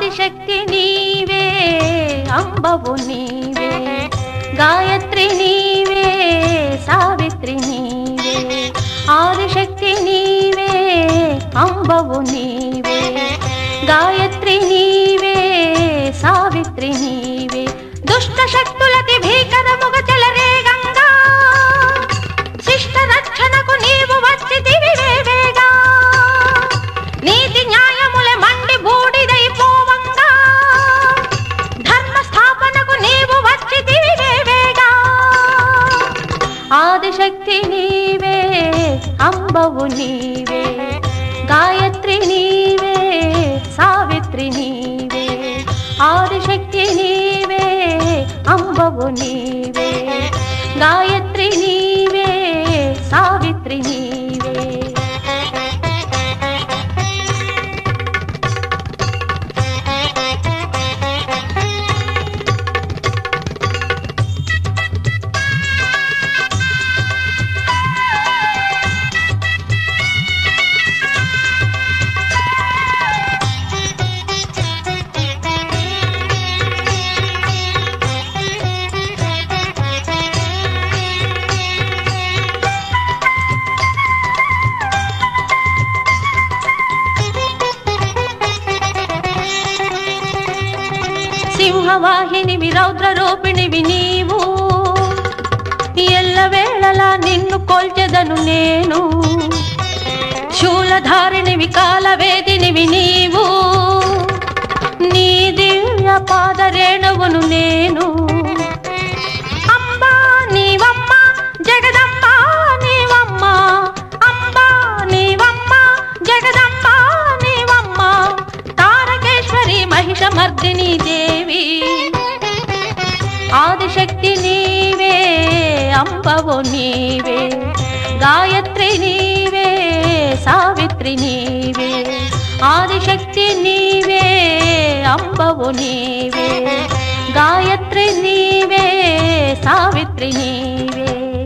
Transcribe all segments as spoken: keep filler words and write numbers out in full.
ఆదిశక్తి నీవే అంబవు నీవే గాయత్రి నీవే సావిత్రి నీవే ఆదిశక్తి నీవే అంబవు నీవే గాయత్రి నీవే సావిత్రి నీవే దుష్ట శక్తులతి భీకరముగ చెలరేగంగా శిష్ట రక్షణకు నీవు వచ్చితివి వేవేగా నీతి న్యాయములే మండి బూడిదైపోవంగా ధర్మ స్థాపనకు నీవు వచ్చితివి వేవేగా ఆదిశక్తి నీవే అంబవు నీవే గాయత్రి నీవే సావిత్రి నీవే ఆదిశక్తి నీవే అంబవు నీవే గాయత్రి నీవే సావిత్రి నీవే సింహవాహినివి రౌద్ర రూపిణివి నీవు ఎల్లవేళలా నిన్ను కొల్చెదను నేను శూలధారిణివి కాలవేదినివి నీవు నీ దివ్య పాదరేణువును నేను అంబా నీవమ్మ జగదంబ నీవమ్మ అంబా నీవమ్మ జగదంబ నీవమ్మ తారకేశ్వరి మహిషమర్దిని దేవి ఆదిశక్తి నీవే అంబవు నీవే గాయత్రి నీవే సావిత్రి నీవే ఆదిశక్తి నీవే అంబవు నీవే గాయత్రి నీవే సావిత్రి నీవే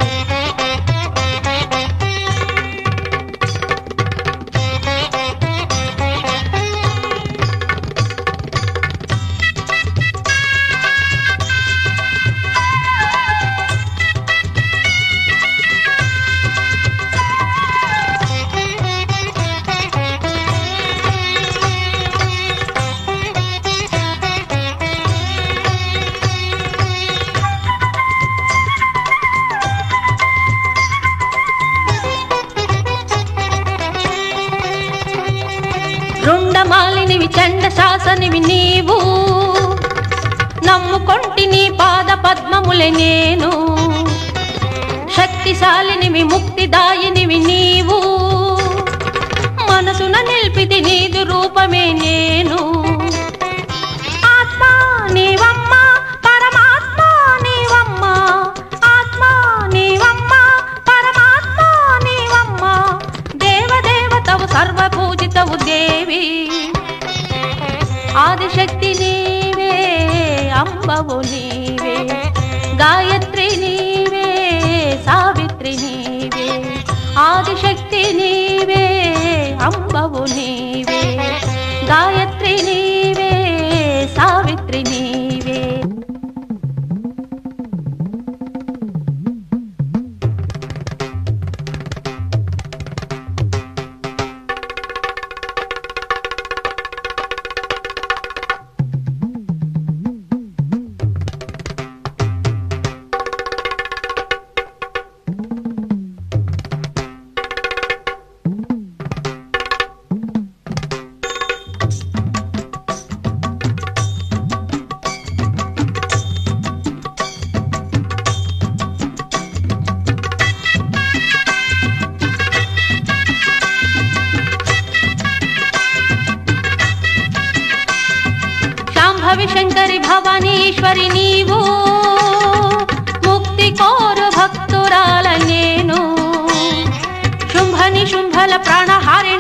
రుండమాలినివి చండ శాసనివి నీవు నమ్ముకొంటి నీ పాద పద్మములే నేను శక్తిశాలినివి ముక్తిదాయినివి నీవు మనసున నిల్పితి నీదు రూపమే నేను ఆత్మా నీవమ్మ పరమాత్మ నీవమ్మ ఆత్మా నీవమ్మ పరమాత్మ నీవమ్మ దేవదేవతవు సర్వపూజితవు దేవి ఆదిశక్తి నీవే అంబవు నీవే గాయత్రి నీవే సావిత్రి నీవే ఆదిశక్తి నీవే అంబవు నీవే గాయత్రి నీవే సావిత్రి నీవే శంకరి భవానీశ్వరి నీవు ముక్తి కోరు భక్తురాల నేను శుంభని శుంభల ప్రాణహారి